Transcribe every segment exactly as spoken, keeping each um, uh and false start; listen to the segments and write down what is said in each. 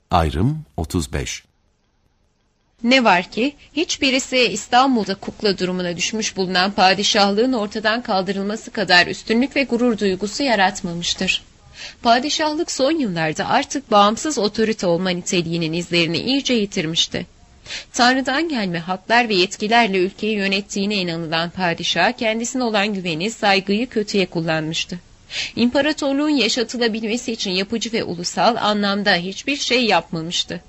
Ayrım otuz beş. Ne var ki hiçbirisi İstanbul'da kukla durumuna düşmüş bulunan padişahlığın ortadan kaldırılması kadar üstünlük ve gurur duygusu yaratmamıştır. Padişahlık son yıllarda artık bağımsız otorite olma niteliğinin izlerini iyice yitirmişti. Tanrı'dan gelme haklar ve yetkilerle ülkeyi yönettiğine inanılan padişah kendisine olan güveni, saygıyı kötüye kullanmıştı. İmparatorluğun yaşatılabilmesi için yapıcı ve ulusal anlamda hiçbir şey yapmamıştı.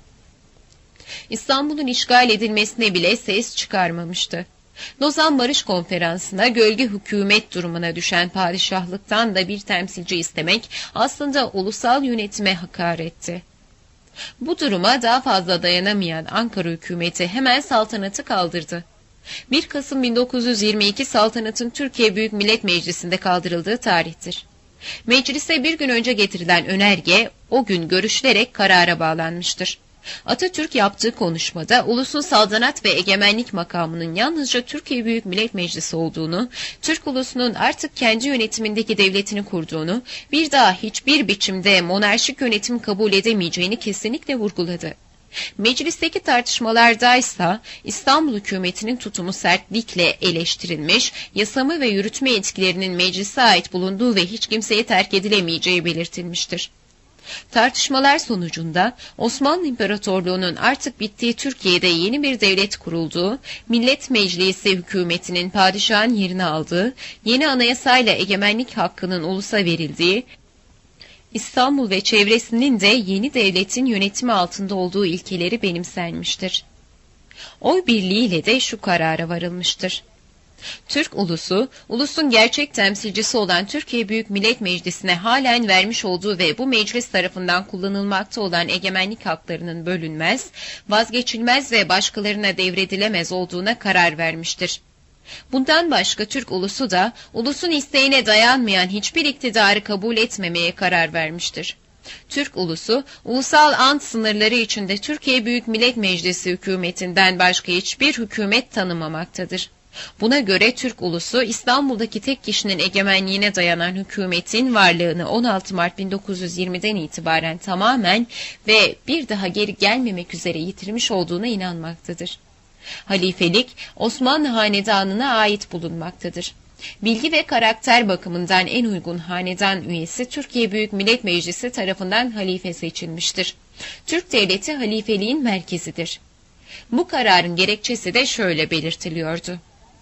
İstanbul'un işgal edilmesine bile ses çıkarmamıştı. Lozan Barış Konferansı'na gölge hükümet durumuna düşen padişahlıktan da bir temsilci istemek aslında ulusal yönetime hakaretti. Bu duruma daha fazla dayanamayan Ankara hükümeti hemen saltanatı kaldırdı. bir Kasım bin dokuz yüz yirmi iki saltanatın Türkiye Büyük Millet Meclisi'nde kaldırıldığı tarihtir. Meclise bir gün önce getirilen önerge o gün görüşülerek karara bağlanmıştır. Atatürk yaptığı konuşmada ulusun saltanat ve egemenlik makamının yalnızca Türkiye Büyük Millet Meclisi olduğunu, Türk ulusunun artık kendi yönetimindeki devletini kurduğunu, bir daha hiçbir biçimde monarşik yönetim kabul edemeyeceğini kesinlikle vurguladı. Meclisteki tartışmalardaysa İstanbul hükümetinin tutumu sertlikle eleştirilmiş, yasamı ve yürütme yetkilerinin meclise ait bulunduğu ve hiç kimseye terk edilemeyeceği belirtilmiştir. Tartışmalar sonucunda Osmanlı İmparatorluğu'nun artık bittiği Türkiye'de yeni bir devlet kurulduğu, Millet Meclisi hükümetinin padişahın yerini aldığı, yeni anayasayla egemenlik hakkının ulusa verildiği, İstanbul ve çevresinin de yeni devletin yönetimi altında olduğu ilkeleri benimsenmiştir. Oy birliğiyle de şu karara varılmıştır. Türk ulusu, ulusun gerçek temsilcisi olan Türkiye Büyük Millet Meclisi'ne halen vermiş olduğu ve bu meclis tarafından kullanılmakta olan egemenlik haklarının bölünmez, vazgeçilmez ve başkalarına devredilemez olduğuna karar vermiştir. Bundan başka Türk ulusu da ulusun isteğine dayanmayan hiçbir iktidarı kabul etmemeye karar vermiştir. Türk ulusu, ulusal ant sınırları içinde Türkiye Büyük Millet Meclisi hükümetinden başka hiçbir hükümet tanımamaktadır. Buna göre Türk ulusu İstanbul'daki tek kişinin egemenliğine dayanan hükümetin varlığını on altı Mart bin dokuz yüz yirmiden itibaren tamamen ve bir daha geri gelmemek üzere yitirmiş olduğuna inanmaktadır. Halifelik Osmanlı hanedanına ait bulunmaktadır. Bilgi ve karakter bakımından en uygun hanedan üyesi Türkiye Büyük Millet Meclisi tarafından halife seçilmiştir. Türk devleti halifeliğin merkezidir. Bu kararın gerekçesi de şöyle belirtiliyordu.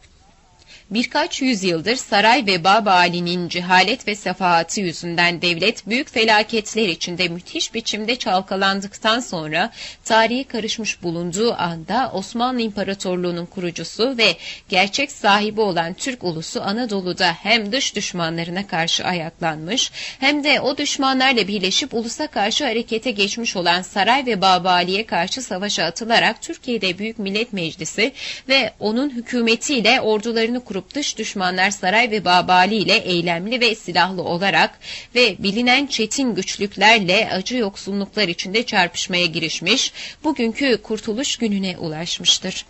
Birkaç yüzyıldır saray ve Babali'nin cehalet ve sefahatı yüzünden devlet büyük felaketler içinde müthiş biçimde çalkalandıktan sonra tarihe karışmış bulunduğu anda Osmanlı İmparatorluğu'nun kurucusu ve gerçek sahibi olan Türk ulusu Anadolu'da hem dış düşmanlarına karşı ayaklanmış hem de o düşmanlarla birleşip ulusa karşı harekete geçmiş olan saray ve Babali'ye karşı savaşa atılarak Türkiye'de Büyük Millet Meclisi ve onun hükümetiyle ordularını kurup dış düşmanlar saray ve Babali ile eylemli ve silahlı olarak ve bilinen çetin güçlüklerle acı yoksunluklar içinde çarpışmaya girişmiş, bugünkü kurtuluş gününe ulaşmıştır.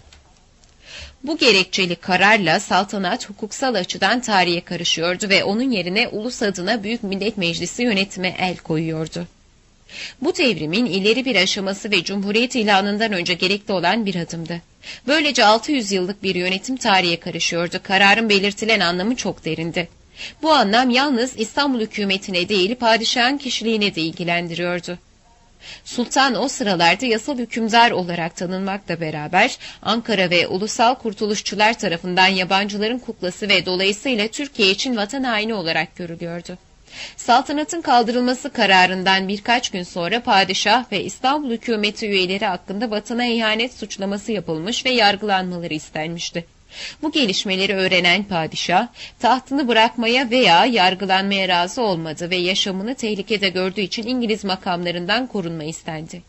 Bu gerekçeli kararla saltanat hukuksal açıdan tarihe karışıyordu ve onun yerine ulus adına Büyük Millet Meclisi yönetime el koyuyordu. Bu devrimin ileri bir aşaması ve Cumhuriyet ilanından önce gerekli olan bir adımdı. Böylece altı yüz yıllık bir yönetim tarihe karışıyordu. Kararın belirtilen anlamı çok derindi. Bu anlam yalnız İstanbul hükümetine değil, padişahın kişiliğine de ilgilendiriyordu. Sultan o sıralarda yasal hükümdar olarak tanınmakla beraber Ankara ve ulusal kurtuluşçular tarafından yabancıların kuklası ve dolayısıyla Türkiye için vatan haini olarak görülüyordu. Saltanatın kaldırılması kararından birkaç gün sonra padişah ve İstanbul hükümeti üyeleri hakkında vatana ihanet suçlaması yapılmış ve yargılanmaları istenmişti. Bu gelişmeleri öğrenen padişah, tahtını bırakmaya veya yargılanmaya razı olmadı ve yaşamını tehlikede gördüğü için İngiliz makamlarından korunma istendi.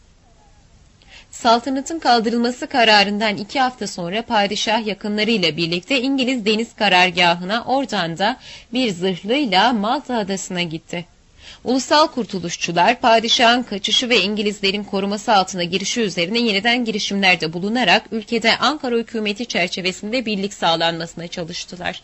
Saltanatın kaldırılması kararından iki hafta sonra padişah yakınlarıyla birlikte İngiliz deniz karargahına, oradan da bir zırhlıyla Malta adasına gitti. Ulusal kurtuluşçular padişahın kaçışı ve İngilizlerin koruması altına girişi üzerine yeniden girişimlerde bulunarak ülkede Ankara hükümeti çerçevesinde birlik sağlanmasına çalıştılar.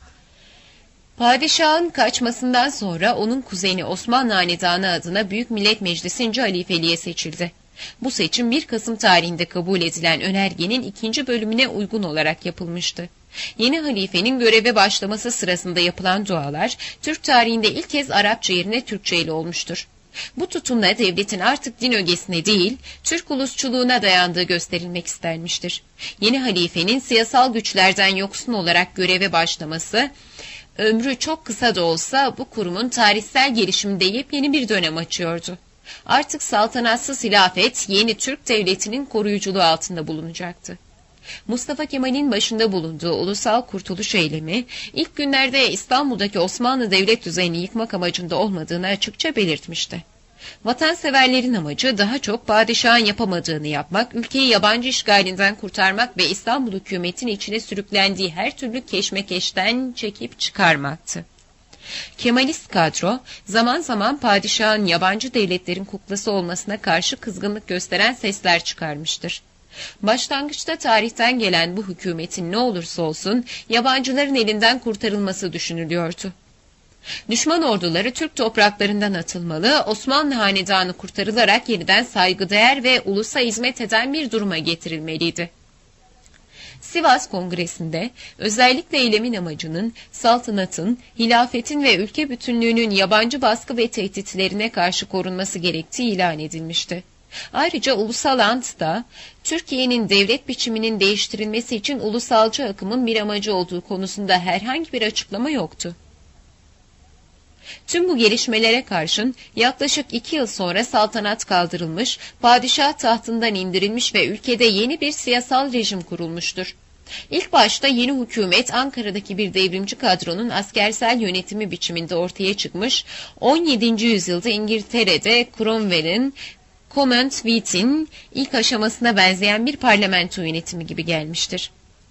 Padişahın kaçmasından sonra onun kuzeni Osmanlı Hanedanı adına Büyük Millet Meclisi'nce halifeliğe seçildi. Bu seçim bir Kasım tarihinde kabul edilen önergenin ikinci bölümüne uygun olarak yapılmıştı. Yeni halifenin göreve başlaması sırasında yapılan dualar, Türk tarihinde ilk kez Arapça yerine Türkçe ile olmuştur. Bu tutumla devletin artık din ögesine değil, Türk ulusçuluğuna dayandığı gösterilmek istenmiştir. Yeni halifenin siyasal güçlerden yoksun olarak göreve başlaması, ömrü çok kısa da olsa bu kurumun tarihsel gelişiminde yepyeni bir dönem açıyordu. Artık saltanatsız hilafet yeni Türk devletinin koruyuculuğu altında bulunacaktı. Mustafa Kemal'in başında bulunduğu ulusal kurtuluş eylemi, ilk günlerde İstanbul'daki Osmanlı devlet düzenini yıkmak amacında olmadığını açıkça belirtmişti. Vatanseverlerin amacı daha çok padişahın yapamadığını yapmak, ülkeyi yabancı işgalinden kurtarmak ve İstanbul hükümetinin içine sürüklendiği her türlü keşmekeşten çekip çıkarmaktı. Kemalist kadro, zaman zaman padişahın yabancı devletlerin kuklası olmasına karşı kızgınlık gösteren sesler çıkarmıştır. Başlangıçta tarihten gelen bu hükümetin ne olursa olsun yabancıların elinden kurtarılması düşünülüyordu. Düşman orduları Türk topraklarından atılmalı, Osmanlı hanedanı kurtarılarak yeniden saygıdeğer ve ulusa hizmet eden bir duruma getirilmeliydi. Sivas Kongresi'nde özellikle eylemin amacının saltanatın, hilafetin ve ülke bütünlüğünün yabancı baskı ve tehditlerine karşı korunması gerektiği ilan edilmişti. Ayrıca Ulusal Ant'ta Türkiye'nin devlet biçiminin değiştirilmesi için ulusalcı akımın bir amacı olduğu konusunda herhangi bir açıklama yoktu. Tüm bu gelişmelere karşın yaklaşık iki yıl sonra saltanat kaldırılmış, padişah tahtından indirilmiş ve ülkede yeni bir siyasal rejim kurulmuştur. İlk başta yeni hükümet Ankara'daki bir devrimci kadronun askersel yönetimi biçiminde ortaya çıkmış, on yedinci yüzyılda İngiltere'de Cromwell'in Commonwealth'in ilk aşamasına benzeyen bir parlamento yönetimi gibi gelmiştir.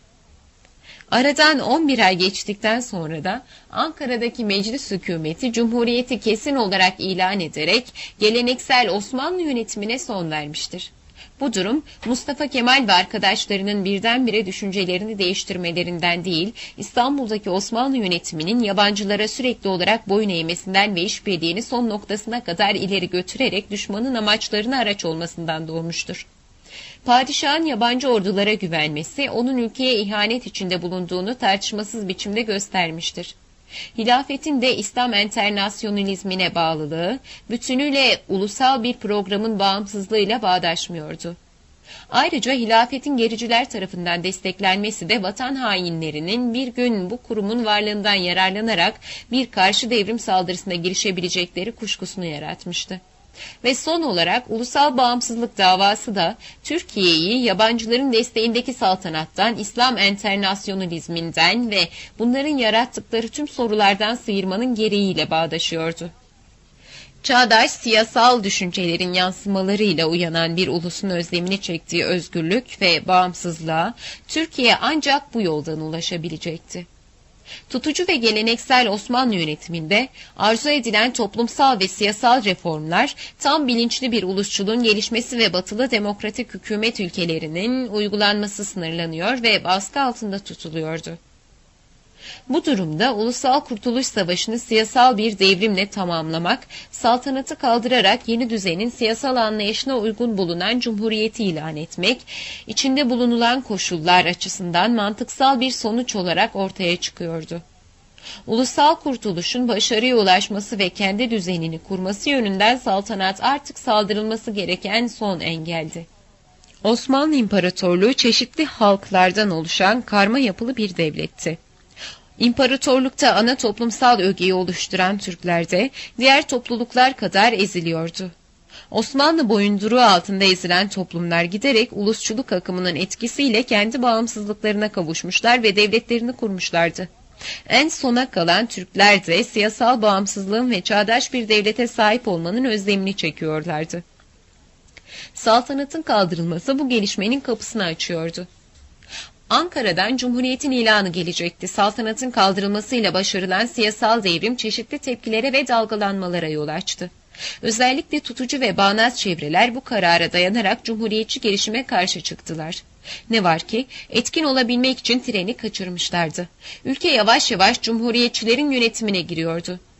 Aradan on bir ay geçtikten sonra da Ankara'daki meclis hükümeti Cumhuriyeti kesin olarak ilan ederek geleneksel Osmanlı yönetimine son vermiştir. Bu durum Mustafa Kemal ve arkadaşlarının birdenbire düşüncelerini değiştirmelerinden değil, İstanbul'daki Osmanlı yönetiminin yabancılara sürekli olarak boyun eğmesinden ve işbirliğini son noktasına kadar ileri götürerek düşmanın amaçlarına araç olmasından doğmuştur. Padişahın yabancı ordulara güvenmesi, onun ülkeye ihanet içinde bulunduğunu tartışmasız biçimde göstermiştir. Hilafetin de İslam enternasyonalizmine bağlılığı, bütünüyle ulusal bir programın bağımsızlığıyla bağdaşmıyordu. Ayrıca hilafetin gericiler tarafından desteklenmesi de vatan hainlerinin bir gün bu kurumun varlığından yararlanarak bir karşı devrim saldırısına girişebilecekleri kuşkusunu yaratmıştı. Ve son olarak ulusal bağımsızlık davası da Türkiye'yi yabancıların desteğindeki saltanattan, İslam enternasyonalizminden ve bunların yarattıkları tüm sorulardan sıyırmanın gereğiyle bağdaşıyordu. Çağdaş siyasal düşüncelerin yansımalarıyla uyanan bir ulusun özlemini çektiği özgürlük ve bağımsızlığa Türkiye ancak bu yoldan ulaşabilecekti. Tutucu ve geleneksel Osmanlı yönetiminde arzu edilen toplumsal ve siyasal reformlar tam bilinçli bir ulusçuluğun gelişmesi ve batılı demokratik hükümet ülkelerinin uygulanması sınırlanıyor ve baskı altında tutuluyordu. Bu durumda Ulusal Kurtuluş Savaşı'nı siyasal bir devrimle tamamlamak, saltanatı kaldırarak yeni düzenin siyasal anlayışına uygun bulunan cumhuriyeti ilan etmek, içinde bulunulan koşullar açısından mantıksal bir sonuç olarak ortaya çıkıyordu. Ulusal kurtuluşun başarıya ulaşması ve kendi düzenini kurması yönünden saltanat artık saldırılması gereken son engeldi. Osmanlı İmparatorluğu çeşitli halklardan oluşan karma yapılı bir devletti. İmparatorlukta ana toplumsal ögeyi oluşturan Türkler de diğer topluluklar kadar eziliyordu. Osmanlı boyunduruğu altında ezilen toplumlar giderek ulusçuluk akımının etkisiyle kendi bağımsızlıklarına kavuşmuşlar ve devletlerini kurmuşlardı. En sona kalan Türkler de siyasal bağımsızlığın ve çağdaş bir devlete sahip olmanın özlemini çekiyorlardı. Saltanatın kaldırılması bu gelişmenin kapısını açıyordu. Ankara'dan Cumhuriyet'in ilanı gelecekti. Saltanatın kaldırılmasıyla başarılan siyasal devrim çeşitli tepkilere ve dalgalanmalara yol açtı. Özellikle tutucu ve bağnaz çevreler bu karara dayanarak Cumhuriyetçi gelişime karşı çıktılar. Ne var ki etkin olabilmek için treni kaçırmışlardı. Ülke yavaş yavaş Cumhuriyetçilerin yönetimine giriyordu.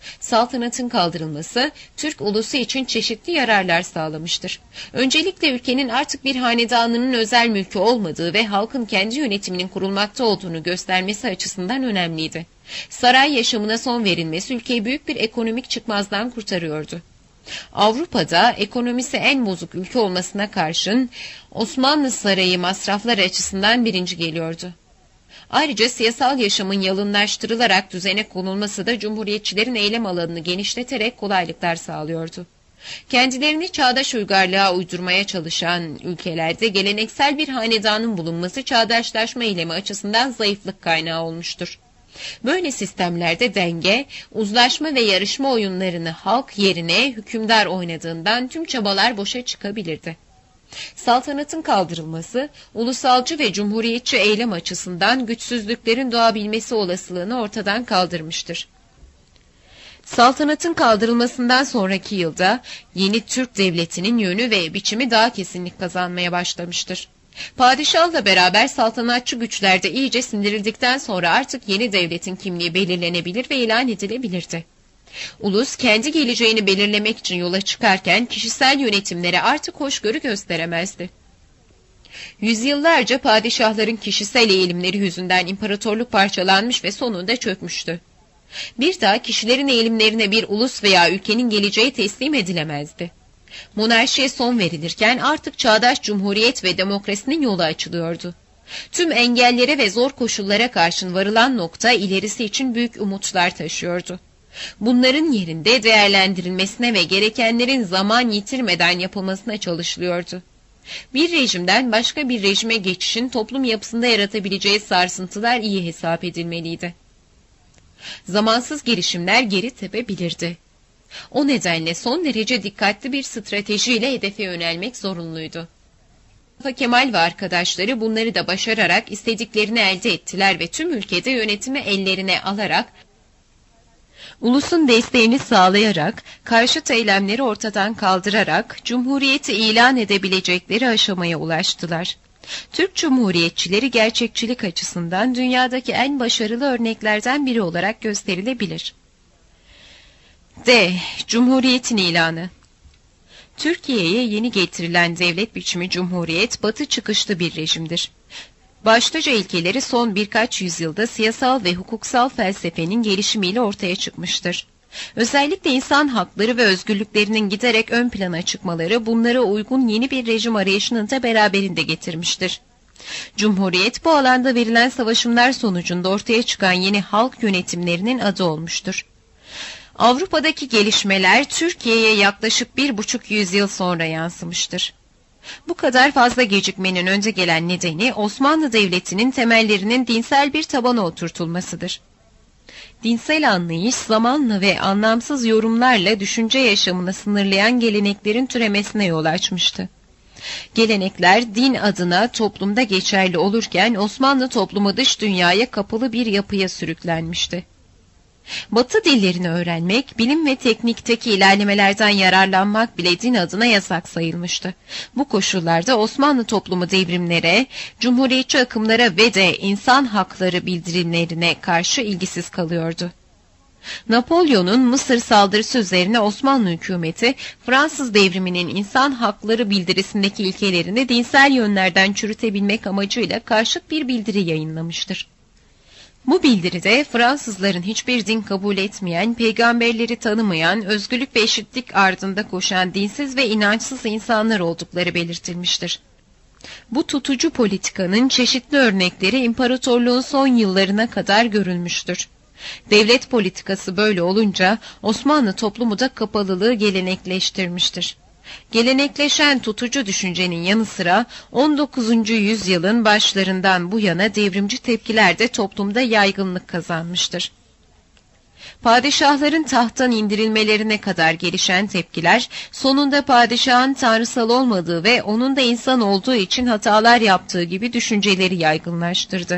Saltanatın kaldırılması, Türk ulusu için çeşitli yararlar sağlamıştır. Öncelikle ülkenin artık bir hanedanının özel mülkü olmadığı ve halkın kendi yönetiminin kurulmakta olduğunu göstermesi açısından önemliydi. Saray yaşamına son verilmesi ülkeyi büyük bir ekonomik çıkmazdan kurtarıyordu. Avrupa'da ekonomisi en bozuk ülke olmasına karşın Osmanlı Sarayı masraflar açısından birinci geliyordu. Ayrıca siyasal yaşamın yalınlaştırılarak düzene konulması da cumhuriyetçilerin eylem alanını genişleterek kolaylıklar sağlıyordu. Kendilerini çağdaş uygarlığa uydurmaya çalışan ülkelerde geleneksel bir hanedanın bulunması çağdaşlaşma eylemi açısından zayıflık kaynağı olmuştur. Böyle sistemlerde denge, uzlaşma ve yarışma oyunlarını halk yerine hükümdar oynadığından tüm çabalar boşa çıkabilirdi. Saltanatın kaldırılması, ulusalcı ve cumhuriyetçi eylem açısından güçsüzlüklerin doğabilmesi olasılığını ortadan kaldırmıştır. Saltanatın kaldırılmasından sonraki yılda yeni Türk devletinin yönü ve biçimi daha kesinlik kazanmaya başlamıştır. Padişahla beraber saltanatçı güçler de iyice sindirildikten sonra artık yeni devletin kimliği belirlenebilir ve ilan edilebilirdi. Ulus kendi geleceğini belirlemek için yola çıkarken kişisel yönetimlere artık hoşgörü gösteremezdi. Yüzyıllarca padişahların kişisel eğilimleri yüzünden imparatorluk parçalanmış ve sonunda çökmüştü. Bir daha kişilerin eğilimlerine bir ulus veya ülkenin geleceği teslim edilemezdi. Monarşiye son verilirken artık çağdaş cumhuriyet ve demokrasinin yolu açılıyordu. Tüm engellere ve zor koşullara karşın varılan nokta ilerisi için büyük umutlar taşıyordu. Bunların yerinde değerlendirilmesine ve gerekenlerin zaman yitirmeden yapılmasına çalışılıyordu. Bir rejimden başka bir rejime geçişin toplum yapısında yaratabileceği sarsıntılar iyi hesap edilmeliydi. Zamansız gelişimler geri tepebilirdi. O nedenle son derece dikkatli bir stratejiyle hedefe yönelmek zorunluydu. Mustafa Kemal ve arkadaşları bunları da başararak istediklerini elde ettiler ve tüm ülkede yönetimi ellerine alarak, ulusun desteğini sağlayarak, karşıt eylemleri ortadan kaldırarak, cumhuriyeti ilan edebilecekleri aşamaya ulaştılar. Türk Cumhuriyetçileri gerçekçilik açısından dünyadaki en başarılı örneklerden biri olarak gösterilebilir. D. Cumhuriyetin ilanı. Türkiye'ye yeni getirilen devlet biçimi cumhuriyet, batı çıkışlı bir rejimdir. Başlıca ilkeleri son birkaç yüzyılda siyasal ve hukuksal felsefenin gelişimiyle ortaya çıkmıştır. Özellikle insan hakları ve özgürlüklerinin giderek ön plana çıkmaları bunlara uygun yeni bir rejim arayışını da beraberinde getirmiştir. Cumhuriyet bu alanda verilen savaşımlar sonucunda ortaya çıkan yeni halk yönetimlerinin adı olmuştur. Avrupa'daki gelişmeler Türkiye'ye yaklaşık bir buçuk yüzyıl sonra yansımıştır. Bu kadar fazla gecikmenin önce gelen nedeni Osmanlı Devleti'nin temellerinin dinsel bir tabana oturtulmasıdır. Dinsel anlayış zamanla ve anlamsız yorumlarla düşünce yaşamını sınırlayan geleneklerin türemesine yol açmıştı. Gelenekler din adına toplumda geçerli olurken Osmanlı toplumu dış dünyaya kapalı bir yapıya sürüklenmişti. Batı dillerini öğrenmek, bilim ve teknikteki ilerlemelerden yararlanmak bile din adına yasak sayılmıştı. Bu koşullarda Osmanlı toplumu devrimlere, cumhuriyetçi akımlara ve de insan hakları bildirimlerine karşı ilgisiz kalıyordu. Napolyon'un Mısır saldırısı üzerine Osmanlı hükümeti, Fransız devriminin insan hakları bildirisindeki ilkelerini dinsel yönlerden çürütebilmek amacıyla karşıt bir bildiri yayınlamıştır. Bu bildiride Fransızların hiçbir din kabul etmeyen, peygamberleri tanımayan, özgürlük ve eşitlik ardında koşan dinsiz ve inançsız insanlar oldukları belirtilmiştir. Bu tutucu politikanın çeşitli örnekleri imparatorluğun son yıllarına kadar görülmüştür. Devlet politikası böyle olunca Osmanlı toplumu da kapalılığı gelenekleştirmiştir. Gelenekleşen tutucu düşüncenin yanı sıra on dokuzuncu yüzyılın başlarından bu yana devrimci tepkiler de toplumda yaygınlık kazanmıştır. Padişahların tahttan indirilmelerine kadar gelişen tepkiler, sonunda padişahın tanrısal olmadığı ve onun da insan olduğu için hatalar yaptığı gibi düşünceleri yaygınlaştırdı.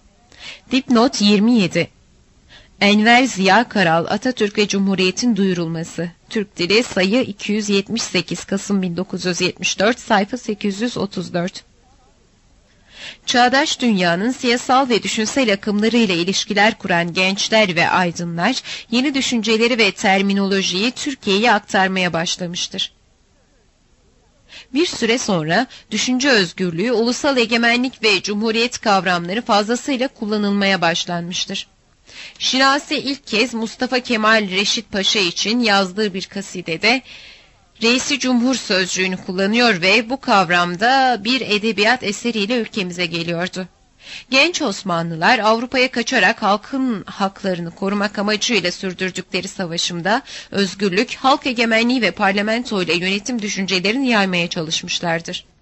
Dipnot yirmi yedi. Enver Ziya Karal, Atatürk ve Cumhuriyet'in duyurulması. Türk Dili sayı iki yüz yetmiş sekiz, Kasım bin dokuz yüz yetmiş dört, sayfa sekiz yüz otuz dört. Çağdaş dünyanın siyasal ve düşünsel akımlarıyla ilişkiler kuran gençler ve aydınlar yeni düşünceleri ve terminolojiyi Türkiye'ye aktarmaya başlamıştır. Bir süre sonra düşünce özgürlüğü, ulusal egemenlik ve cumhuriyet kavramları fazlasıyla kullanılmaya başlanmıştır. Şinasi ilk kez Mustafa Kemal Reşit Paşa için yazdığı bir kasidede Reisi Cumhur sözcüğünü kullanıyor ve bu kavramda bir edebiyat eseriyle ülkemize geliyordu. Genç Osmanlılar Avrupa'ya kaçarak halkın haklarını korumak amacıyla sürdürdükleri savaşımda özgürlük, halk egemenliği ve parlamento ile yönetim düşüncelerini yaymaya çalışmışlardır.